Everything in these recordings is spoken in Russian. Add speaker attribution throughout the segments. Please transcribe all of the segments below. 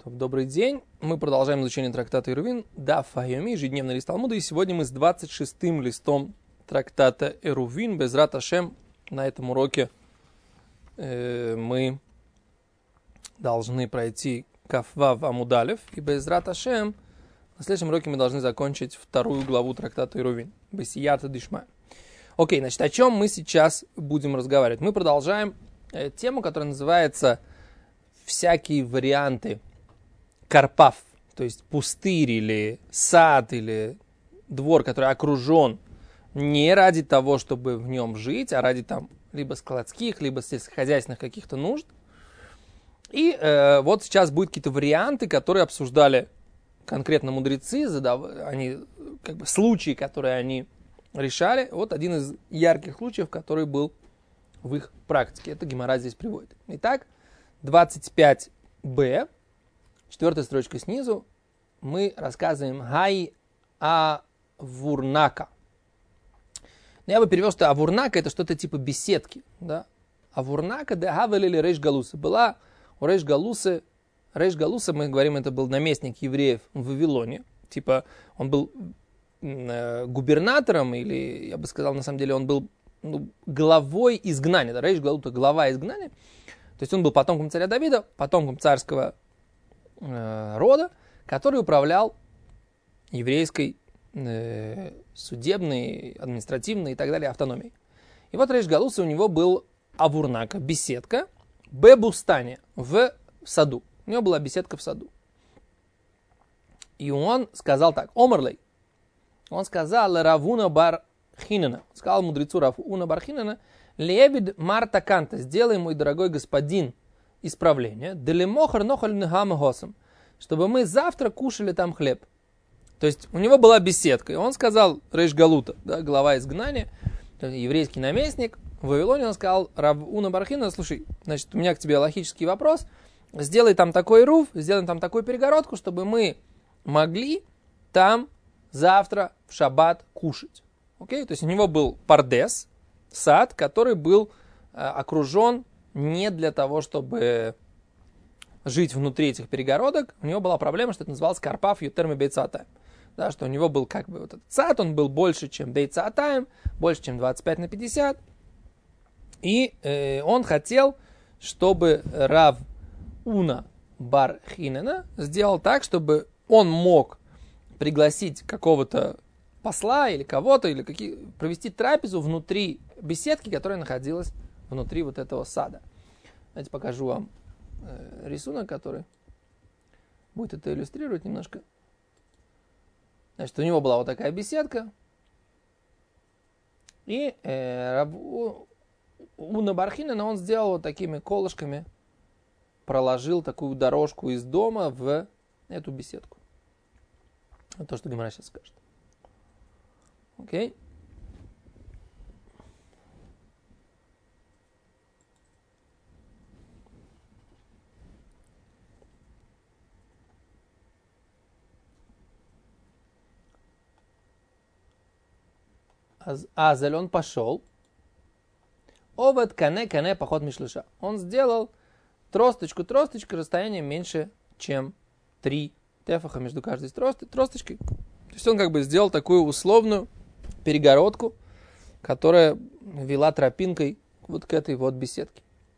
Speaker 1: Добрый день. Мы продолжаем изучение трактата Эрувин, Даф Хайоми, ежедневный лист Талмуда. И сегодня мы с 26-м листом трактата Эрувин, Безрат Ашем. На этом уроке мы должны пройти Кафвав Амудалев. И Безрат Ашем на следующем уроке мы должны закончить вторую главу трактата Эрувин, Бесията Дишма. Окей, значит, о чем мы сейчас будем разговаривать? Мы продолжаем тему, которая называется «Всякие варианты карпав», то есть пустырь или сад или двор, который окружен не ради того, чтобы в нем жить, а ради там либо складских, либо сельскохозяйственных каких-то нужд. И вот сейчас будут какие-то варианты, которые обсуждали конкретно мудрецы, они, как бы, случаи, которые они решали. Вот один из ярких случаев, который был в их практике. Это Гемара здесь приводит. Итак, 25б, четвертая строчка снизу, мы рассказываем «Хай авурнака». Я бы перевел, что авурнака это что-то типа беседки. Да? Авурнака де хавель или рейш галуса. Была у рейш галуса, мы говорим, это был наместник евреев в Вавилоне. Типа он был губернатором, или я бы сказал, на самом деле он был главой изгнания. Да? Рейш галута, глава изгнания. То есть он был потомком царя Давида, потомком царского рода, который управлял еврейской судебной, административной и так далее автономией. И вот рейш галуса у него был авурнака, беседка, бебустане, в саду. У него была беседка в саду. И он сказал так, Омарлей, он сказал Равуна бар Хинена, сказал мудрецу Равуна бар Хинена, лебед марта канта, сделай, мой дорогой господин, исправление, делемохар нохаль нхам госом, чтобы мы завтра кушали там хлеб. То есть у него была беседка, и он сказал, рейш галута, да, глава изгнания, еврейский наместник в Вавилоне, он сказал Равуна бар Хинена, слушай, значит, у меня к тебе логический вопрос, сделай там такой руф, сделай там такую перегородку, чтобы мы могли там завтра в шаббат кушать. Окей? То есть у него был пардес, сад, который был окружен не для того, чтобы жить внутри этих перегородок. У него была проблема, что это называлось карпав ютерми бейцатаем. Да, что у него был как бы вот этот сад, он был больше, чем бейцатаем, больше, чем 25/50. И он хотел, чтобы Рав Уна бар Хинена сделал так, чтобы он мог пригласить какого-то посла или кого-то, или провести трапезу внутри беседки, которая находилась внутри вот этого сада. Давайте покажу вам рисунок, который будет это иллюстрировать немножко. Значит, у него была вот такая беседка. И Уна бар Хинена он сделал вот такими колышками, проложил такую дорожку из дома в эту беседку. Это то, что Гемара сейчас скажет. Окей. Азель он пошел. Овет кане поход мишлыша. Он сделал тросточку, расстоянием меньше, чем 3 тефаха между каждой тросточкой. То есть он как бы сделал такую условную перегородку, которая вела тропинкой вот к этой вот беседке.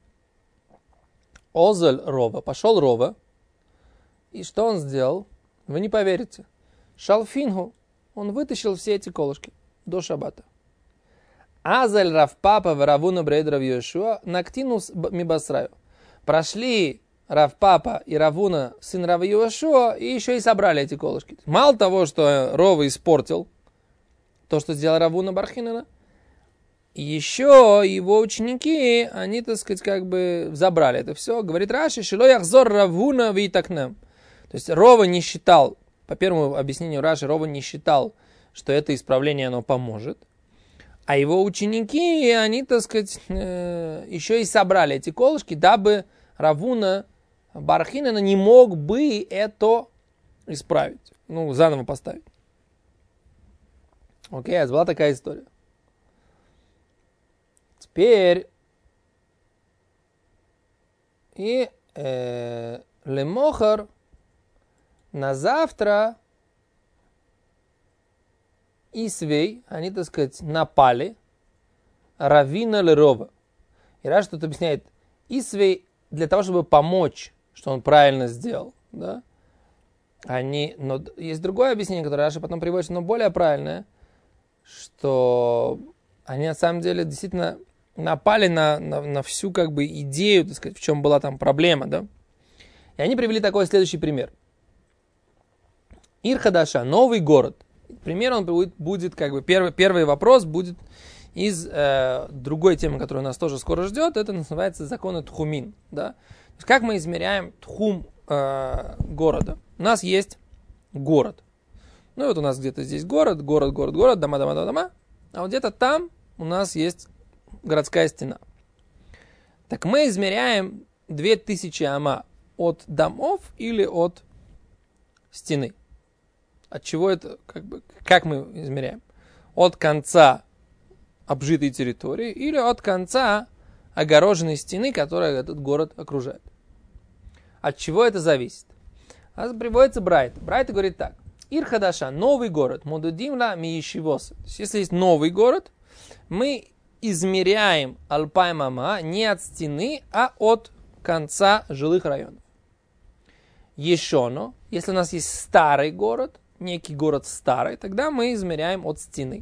Speaker 1: Озель Рова. Пошел Рова. И что он сделал? Вы не поверите. Шалфингу. Он вытащил все эти колышки до шаббата. Азель Равпапа в Равуна Брейдра в Йошуа нактинус мибасраю. Прошли Равпапа и Равуна, сын Рава Йошуа, и еще и собрали эти колышки. Мало того, что Рова испортил то, что сделал Равуна бар Хинена, еще его ученики, они, так сказать, как бы забрали это все. Говорит Раши, шило яхзор Равуна витакнем. То есть Рова не считал, по первому объяснению Раши, Рова не считал, что это исправление, оно поможет. А его ученики, они, так сказать, еще и собрали эти колышки, дабы Равуна бар Хинена не мог бы это исправить. Заново поставить. Окей, была такая история. Теперь и лемохар на завтра Исвей, они, так сказать, напали Равина Лерова. И Раши тут объясняет, Исвей для того, чтобы помочь, что он правильно сделал, да, но есть другое объяснение, которое Раши потом приводит, но более правильное, что они на самом деле действительно напали на всю как бы идею, так сказать, в чем была там проблема, да. И они привели такой следующий пример. Ир-Хадаша, новый город. Пример он будет как бы, первый вопрос будет из другой темы, которая у нас тоже скоро ждет, это называется законы Тхумин, да. То есть как мы измеряем Тхум города. У нас есть город. Ну и вот у нас где-то здесь город, дома, а вот где-то там у нас есть городская стена. Так мы измеряем 2000 ама от домов или от стены. От чего это, как мы измеряем? От конца обжитой территории или от конца огороженной стены, которая этот город окружает. От чего это зависит? Приводится Брайт. Брайт говорит так. Ир-Хадаша, новый город, модудимла миешивоса. То есть, если есть новый город, мы измеряем Алпай-Мама не от стены, а от конца жилых районов. Ешоно, если у нас есть старый город, некий город старый, тогда мы измеряем от стены.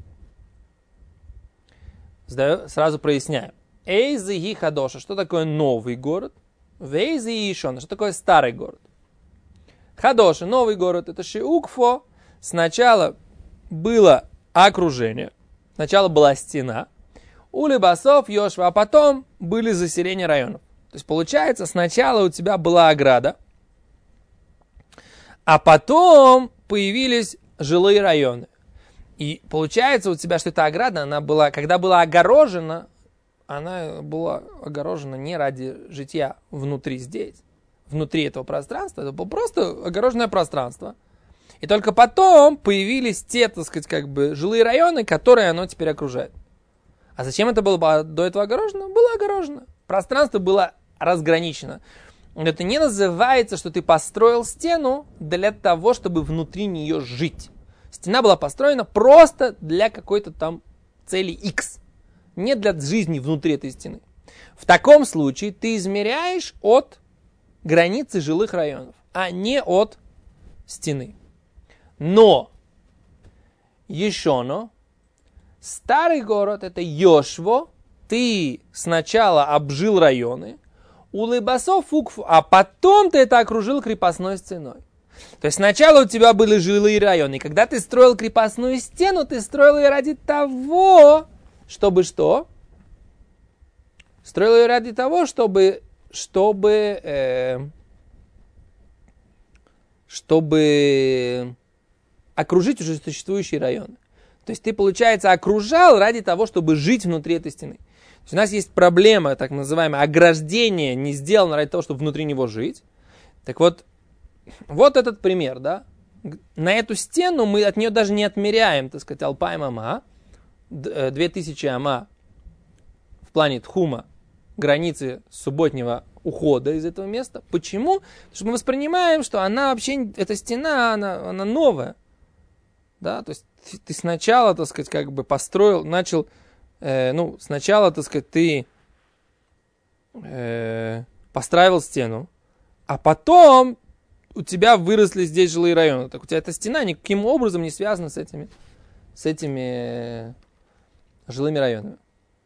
Speaker 1: Сразу проясняем. Эйзи ги хадоша, что такое новый город? Вейзи и Ешоно, что такое старый город? Хадоша, новый город, это шиукфо. Сначала было окружение, сначала была стена. Улибасов, Йошва, а потом были заселения районов. То есть получается, сначала у тебя была ограда, а потом появились жилые районы. И получается у тебя, что эта ограда, когда была огорожена, она была огорожена не ради житья внутри здесь, внутри этого пространства, это было просто огороженное пространство. И только потом появились те, так сказать, как бы жилые районы, которые оно теперь окружает. А зачем это было до этого огорожено? Было огорожено. Пространство было разграничено. Это не называется, что ты построил стену для того, чтобы внутри нее жить. Стена была построена просто для какой-то там цели X. Не для жизни внутри этой стены. В таком случае ты измеряешь от границы жилых районов, а не от стены. Но Ешоно, старый город, это Йошво, ты сначала обжил районы, улыбасов фукфу, а потом ты это окружил крепостной стеной. То есть сначала у тебя были жилые районы, и когда ты строил крепостную стену, ты строил ее ради того, чтобы что? Строил ее ради того, чтобы окружить уже существующие районы. То есть ты, получается, окружал ради того, чтобы жить внутри этой стены. То есть у нас есть проблема, так называемое, ограждение не сделано ради того, чтобы внутри него жить. Так вот этот пример, да. На эту стену мы от нее даже не отмеряем, так сказать, Алпай Мама, 2000 ама в плане Тхума, границы субботнего ухода из этого места. Почему? Потому что мы воспринимаем, что она вообще, эта стена, она новая. Да, то есть ты сначала, так сказать, как бы построил, начал, сначала, так сказать, ты построил стену, а потом у тебя выросли здесь жилые районы. Так у тебя эта стена никаким образом не связана с этими жилыми районами.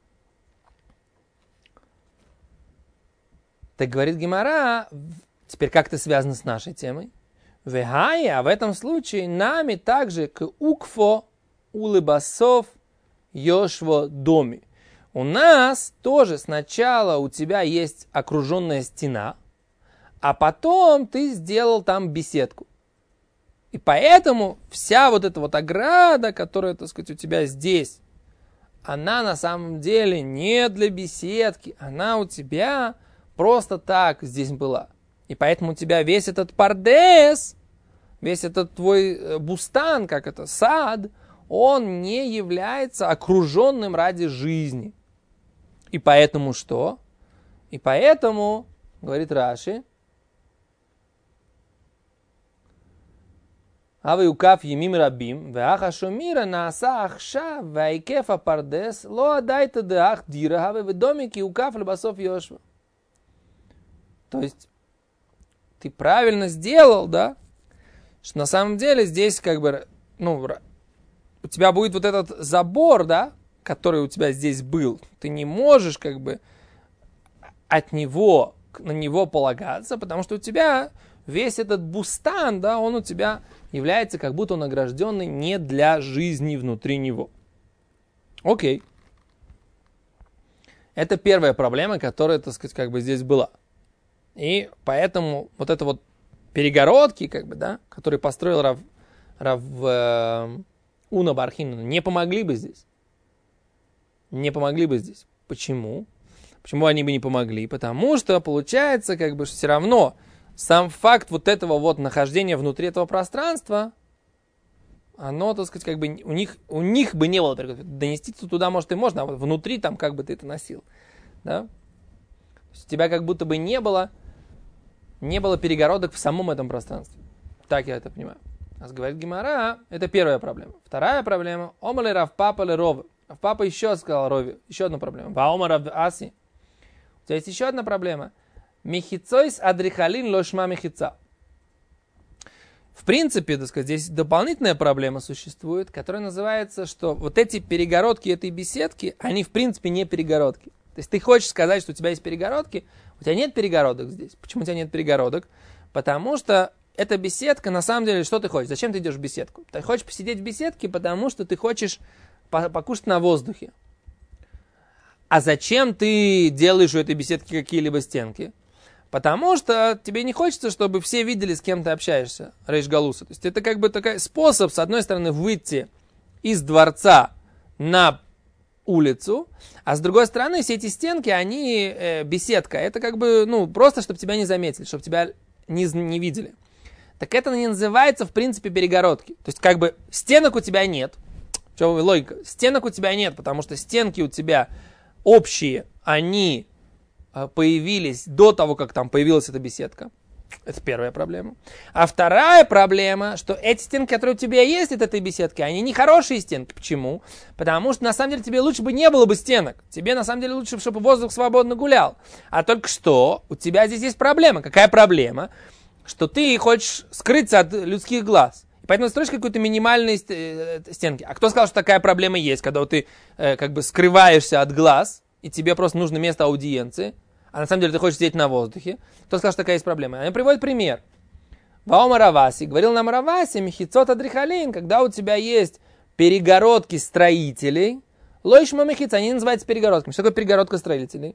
Speaker 1: Так говорит Гемара, теперь как это связано с нашей темой? Вехая, а в этом случае нами также к укфо улыбасов йошво доми. У нас тоже сначала у тебя есть окруженная стена, а потом ты сделал там беседку. И поэтому вся вот эта вот ограда, которая, так сказать, у тебя здесь, она на самом деле не для беседки, она у тебя просто так здесь была. И поэтому у тебя весь этот пардес, весь этот твой бустан, как это, сад, он не является окруженным ради жизни. И поэтому что? И поэтому, говорит Раши, Авиукав емим рабим, веаха шумира нааса ахша, вайкефа пардес, ло адайта деах дира, хаве ведомики укав лебасов йошва. То есть, ты правильно сделал, да? Что на самом деле здесь как бы, ну, у тебя будет вот этот забор, да, который у тебя здесь был. Ты не можешь как бы на него полагаться, потому что у тебя весь этот бустан, да, он у тебя является как будто он огражденный не для жизни внутри него. Окей. Это первая проблема, которая, так сказать, как бы здесь была. И поэтому вот это вот перегородки, как бы, да, которые построил Рав Уна бар Хинана, не помогли бы здесь. Не помогли бы здесь. Почему? Почему они бы не помогли? Потому что получается, как бы, все равно сам факт вот этого вот нахождения внутри этого пространства, оно, так сказать, как бы у них бы не было перегородки. Донести туда, может, и можно, а вот внутри там как бы ты это носил. Да? То есть у тебя как будто бы не было перегородок в самом этом пространстве. Так я это понимаю. Говорит Гемара, это первая проблема. Вторая проблема, омале Равпапа ле Рове. Равпапа еще сказал Рове, еще одна проблема. Ваома Рав Аси. У тебя есть еще одна проблема. Мехицойс адрихалин лошма мехица. В принципе, так сказать, здесь дополнительная проблема существует, которая называется, что вот эти перегородки этой беседки, они в принципе не перегородки. То есть ты хочешь сказать, что у тебя есть перегородки, у тебя нет перегородок здесь. Почему у тебя нет перегородок? Потому что эта беседка, на самом деле, что ты хочешь? Зачем ты идешь в беседку? Ты хочешь посидеть в беседке, потому что ты хочешь покушать на воздухе. А зачем ты делаешь у этой беседки какие-либо стенки? Потому что тебе не хочется, чтобы все видели, с кем ты общаешься, рейш галуса. То есть это как бы такой способ, с одной стороны, выйти из дворца на улицу, а с другой стороны, все эти стенки, они беседка. Это как бы, ну, просто, чтобы тебя не заметили, чтобы тебя не видели. Так это не называется, в принципе, перегородки. То есть, как бы, стенок у тебя нет. В чем логика? Стенок у тебя нет, потому что стенки у тебя общие, они появились до того, как там появилась эта беседка. Это первая проблема. А вторая проблема, что эти стенки, которые у тебя есть от этой беседки, они не хорошие стенки. Почему? Потому что, на самом деле, тебе лучше бы не было бы стенок. Тебе, на самом деле, лучше, чтобы воздух свободно гулял. А только что у тебя здесь есть проблема. Какая проблема? Что ты хочешь скрыться от людских глаз. И поэтому строишь какую-то минимальные стенки. А кто сказал, что такая проблема есть, когда ты как бы скрываешься от глаз, и тебе просто нужно место аудиенции, а на самом деле ты хочешь сидеть на воздухе, кто сказал, что такая есть проблема? Они приводят пример. Ваома Раваси, говорил нам Раваси, мехицот адрихалин, когда у тебя есть перегородки строителей, лойшма мехица, они называются перегородками. Что такое перегородка строителей?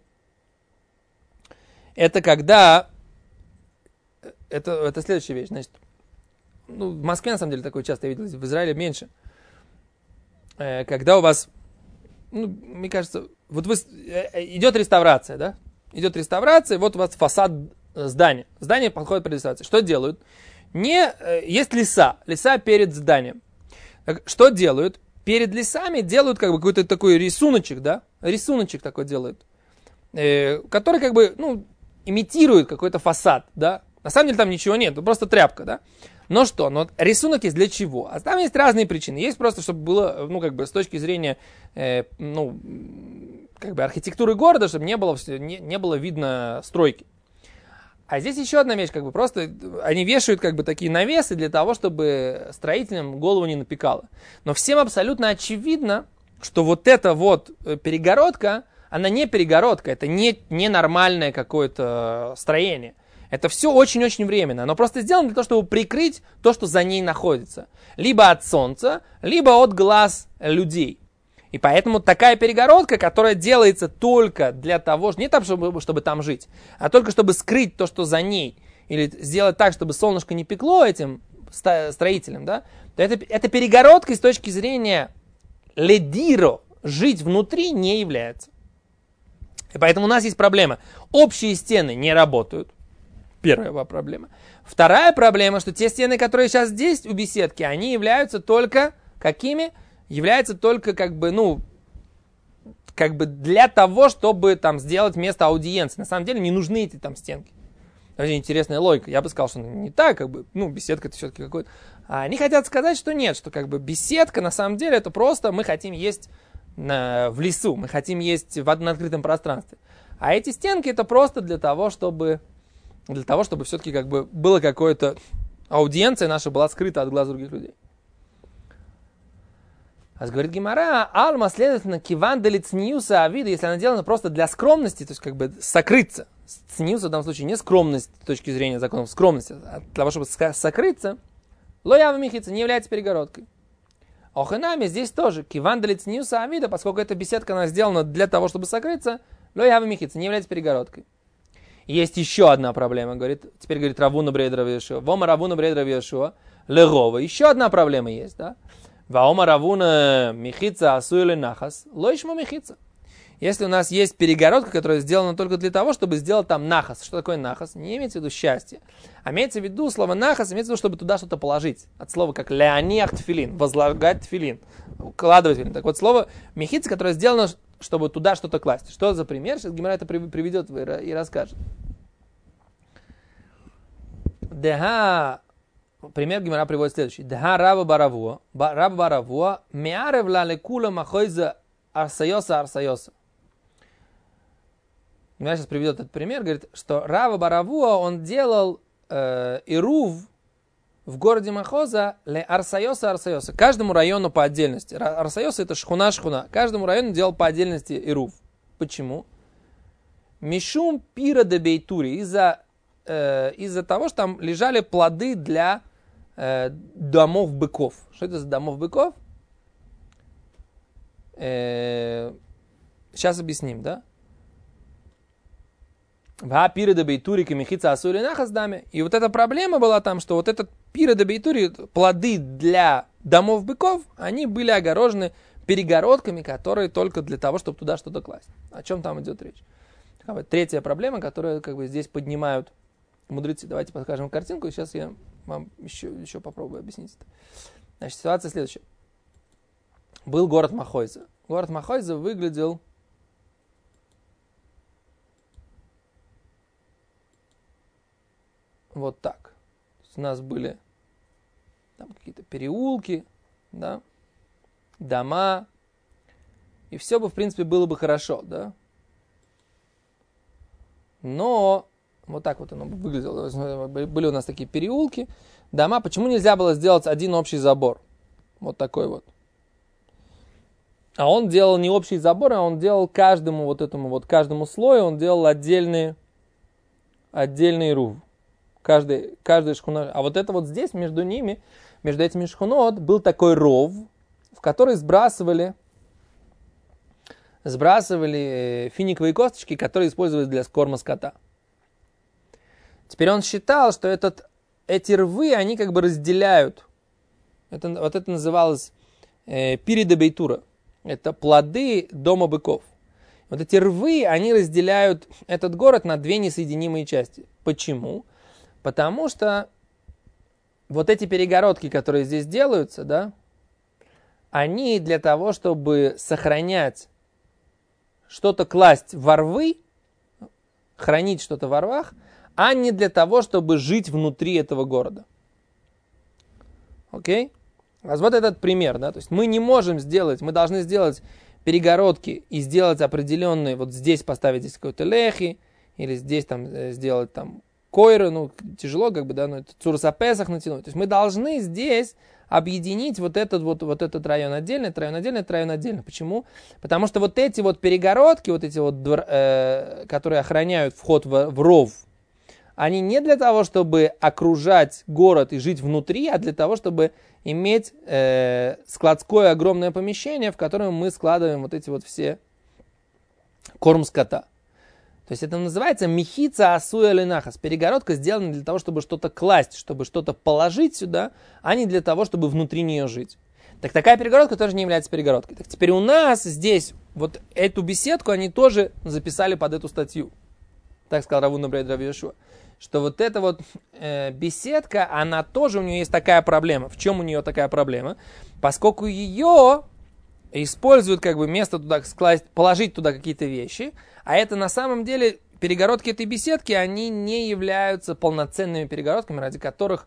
Speaker 1: Это когда... Это следующая вещь. Значит, ну, в Москве, на самом деле, такое часто я видел, в Израиле меньше. Когда у вас, ну, мне кажется, вот идет реставрация, да? Идет реставрация, вот у вас фасад здания. Здание подходит под реставрацию. Что делают? Есть леса перед зданием. Так, что делают? Перед лесами делают как бы какой-то такой рисуночек, да? Рисуночек такой делают, который как бы, ну, имитирует какой-то фасад, да? На самом деле там ничего нет, просто тряпка, да? Но что? Но рисунок есть для чего? А там есть разные причины. Есть просто, чтобы было, ну, как бы с точки зрения, ну, как бы архитектуры города, чтобы не было видно стройки. А здесь еще одна вещь, как бы просто они вешают как бы такие навесы для того, чтобы строителям голову не напекало. Но всем абсолютно очевидно, что вот эта вот перегородка, она не перегородка, это не нормальное какое-то строение. Это все очень-очень временно. Оно просто сделано для того, чтобы прикрыть то, что за ней находится. Либо от солнца, либо от глаз людей. И поэтому такая перегородка, которая делается только для того, не там, чтобы там жить, а только чтобы скрыть то, что за ней, или сделать так, чтобы солнышко не пекло этим строителям, да, то это перегородкой с точки зрения ледиро, жить внутри не является. И поэтому у нас есть проблема. Общие стены не работают. Первая проблема. Вторая проблема, что те стены, которые сейчас здесь у беседки, они являются только какими? Являются только как бы, ну, как бы для того, чтобы там сделать место аудиенции. На самом деле не нужны эти там стенки. Это интересная логика. Я бы сказал, что не так, как бы, ну, беседка это все-таки какой-то А они хотят сказать, что нет, что как бы беседка на самом деле это просто мы хотим есть в лесу, мы хотим есть на открытом пространстве. А эти стенки это просто для того, чтобы все-таки как бы было какое-то аудиенция наша была скрыта от глаз других людей. А говорит Гемара, Алма, следовательно, кивандали цниуса авида, если она сделана просто для скромности, то есть как бы сокрыться. Цниуса в данном случае не скромность с точки зрения законов, скромность, а для того, чтобы сокрыться, лоява михица не является перегородкой. Охенами здесь тоже, кивандали цниуса авида, поскольку эта беседка она сделана для того, чтобы сокрыться, лоява михица не является перегородкой. Есть еще одна проблема, теперь говорит Равуна Брейдра Вешуа. Вома Равуна Брейдра Вешуа легова. Еще одна проблема есть, да? Ваома Равуна михица асуэле нахас лоишма михица. Если у нас есть перегородка, которая сделана только для того, чтобы сделать там нахас. Что такое нахас? Не имеется в виду счастье. А имеется в виду слово нахас, имеется в виду, чтобы туда что-то положить. От слова как леониах тфилин, возлагать тфилин, укладывать тфилин. Так вот слово михица, которое сделано, чтобы туда что-то класть. Что за пример? Сейчас Гемара это приведет и расскажет. Деха, пример Гемара приводит следующий. Деха раба баравуа, меарев ла лекула махойза арсайоса. Гемара сейчас приведет этот пример, говорит, что Рава Баравуа, он делал ирув в городе Махоза ле арсайоса. Каждому району по отдельности. Арсайоса это шхуна. Каждому району делал по отдельности ирув. Почему? Мишум пира де бейтури. Из-за того, что там лежали плоды для домов быков. Что это за домов быков? Сейчас объясним, да? И вот эта проблема была там, что вот этот пира де бейтури, плоды для домов быков, они были огорожены перегородками, которые только для того, чтобы туда что-то класть. О чем там идет речь? Третья проблема, которую как бы здесь поднимают мудрецы. Давайте покажем картинку, и сейчас я вам еще попробую объяснить это. Значит, ситуация следующая. Был город Махойза. Город Махойза выглядел вот так. То есть у нас были там какие-то переулки, да, дома, и все бы, в принципе, было бы хорошо, да. Но вот так вот оно выглядело. Были у нас такие переулки, дома. Почему нельзя было сделать один общий забор? Вот такой вот. А он делал не общий забор, а он делал каждому слою, он делал отдельный рув. Каждый шхуна. А вот это вот здесь, между этими шхунот, был такой ров, в который сбрасывали финиковые косточки, которые использовались для корма скота. Теперь он считал, что эти рвы, они как бы разделяют. Вот это называлось пири де бейтура. Это плоды дома быков. Вот эти рвы, они разделяют этот город на две несоединимые части. Почему? Потому что вот эти перегородки, которые здесь делаются, да, они для того, чтобы сохранять что-то, класть во рвы, хранить что-то во рвах, а не для того, чтобы жить внутри этого города. Окей? Вот этот пример, да, то есть мы должны сделать перегородки и сделать определенные, вот здесь поставить здесь какой-то лехи, или здесь там сделать там койры, тяжело как бы, да, но это цурсапесах натянуть. То есть мы должны здесь объединить вот этот район отдельно, этот район отдельно. Почему? Потому что вот эти вот перегородки, которые охраняют вход в ров, они не для того, чтобы окружать город и жить внутри, а для того, чтобы иметь складское огромное помещение, в котором мы складываем вот эти вот все корм скота. То есть это называется михица асуя ленахас. Перегородка сделана для того, чтобы что-то класть, чтобы что-то положить сюда, а не для того, чтобы внутри нее жить. Так такая перегородка тоже не является перегородкой. Так теперь у нас здесь вот эту беседку они тоже записали под эту статью. Так сказал Равуна Брейдра Вешуа. Что вот эта вот беседка, она тоже, у нее есть такая проблема. В чем у нее такая проблема? Поскольку ее используют как бы место туда скласть, положить туда какие-то вещи, а это на самом деле перегородки этой беседки, они не являются полноценными перегородками, ради которых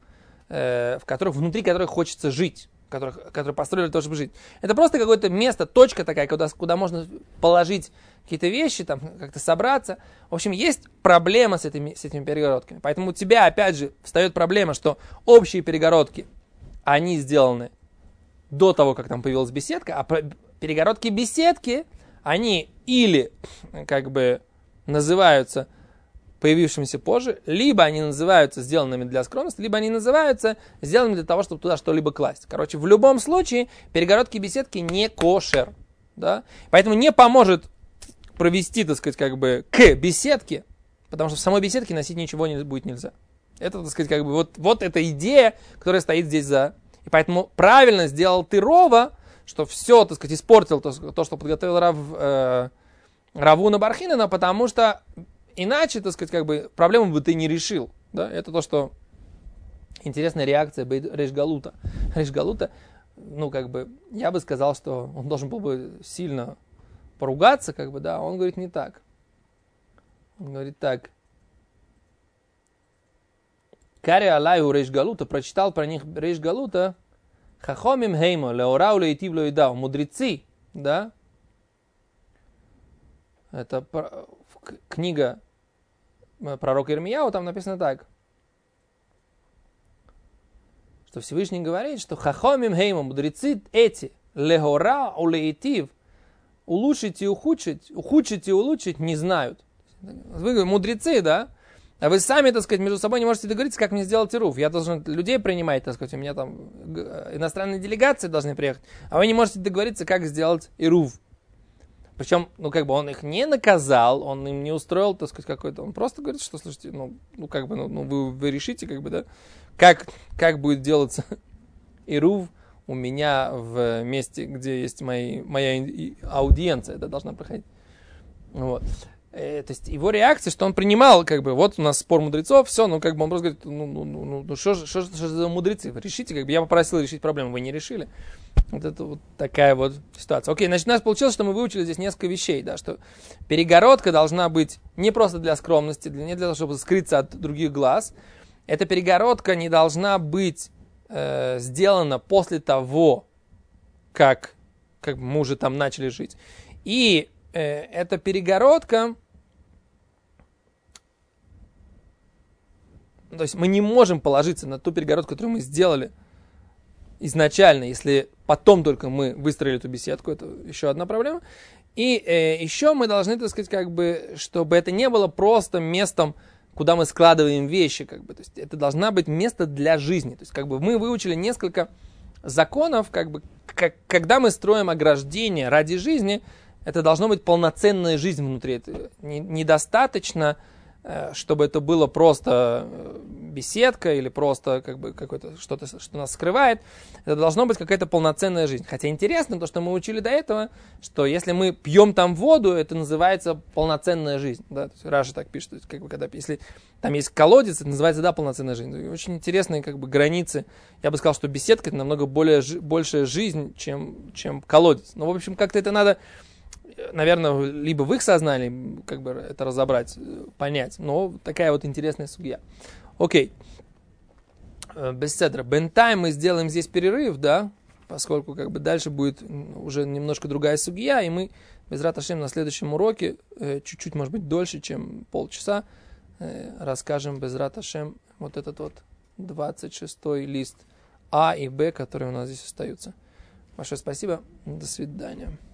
Speaker 1: внутри которых хочется жить, которые построили для того, чтобы жить. Это просто какое-то место, точка такая, куда можно положить какие-то вещи, там, как-то собраться. В общем, есть проблема с этими перегородками. Поэтому у тебя, опять же, встает проблема, что общие перегородки, они сделаны до того, как там появилась беседка, а перегородки беседки, они или как бы называются появившимися позже, либо они называются сделанными для скромности, либо они называются сделанными для того, чтобы туда что-либо класть. Короче, в любом случае перегородки беседки не кошер. Да? Поэтому не поможет провести, так сказать, как бы к беседке, потому что в самой беседке носить ничего не будет нельзя. Это, так сказать, как бы вот эта идея, которая стоит здесь за. И поэтому правильно сделал ты Рова, что все, так сказать, испортил то, что подготовил Равуна бар Хинана, потому что иначе, так сказать, как бы проблему бы ты не решил. Да? Это то, что интересная реакция Рейш Галута. Рейш Галута, ну, как бы, я бы сказал, что он должен был бы сильно поругаться, как бы, да, он говорит не так. Он говорит так. Кари Алаю Рейш Галута, прочитал про них Рейш Галута, Хахомим Хеймо, Леорау Лейтив Леидау, мудрецы, да, это книга пророка Ирмияу, там написано так, что Всевышний говорит, что Хахомим Хеймо, мудрецы эти, Леорау Лейтив, улучшить и ухудшить и улучшить не знают. Вы мудрецы, да? А вы сами, так сказать, между собой не можете договориться, как мне сделать ирув. Я должен людей принимать, так сказать, у меня там иностранные делегации должны приехать, а вы не можете договориться, как сделать ирув. Причем, ну, как бы он их не наказал, он им не устроил, так сказать, какой-то, он просто говорит, что, слушайте, как бы, вы решите, как бы, да, как будет делаться ирув у меня в месте, где есть моя аудиенция, это должна проходить. Вот. То есть его реакция, что он принимал, как бы, вот у нас спор мудрецов, все, как бы он просто говорит, что за мудрецы, вы решите, как бы, я попросил решить проблему, вы не решили. Вот это вот такая вот ситуация. Окей, значит, у нас получилось, что мы выучили здесь несколько вещей, да, что перегородка должна быть не просто для скромности, не для того, чтобы скрыться от других глаз. Эта перегородка не должна быть сделана после того, как мы уже там начали жить. И эта перегородка, то есть мы не можем положиться на ту перегородку, которую мы сделали изначально, если потом только мы выстроили эту беседку, это еще одна проблема. И еще мы должны, так сказать, как бы, чтобы это не было просто местом, куда мы складываем вещи, как бы, то есть это должна быть место для жизни. То есть как бы мы выучили несколько законов, как бы, когда мы строим ограждение ради жизни, это должно быть полноценная жизнь внутри. Это недостаточно, чтобы это было просто беседка или просто как бы какое-то что-то, что нас скрывает. Это должно быть какая-то полноценная жизнь. Хотя интересно то, что мы учили до этого, что если мы пьем там воду, это называется полноценная жизнь. Да? Раша так пишет, то есть, как бы, если там есть колодец, это называется, да, полноценная жизнь. Очень интересные как бы границы. Я бы сказал, что беседка это намного большая жизнь, чем колодец. Но, в общем, как-то это надо, наверное, либо в их сознании как бы это разобрать, понять. Но такая вот интересная сугья. Окей. Беседра. Бентайм мы сделаем здесь перерыв, да, поскольку как бы дальше будет уже немножко другая сугья, и мы безрат Ашем на следующем уроке, чуть-чуть, может быть, дольше, чем полчаса, расскажем безрат Ашем вот этот вот 26-й лист А и Б, которые у нас здесь остаются. Большое спасибо. До свидания.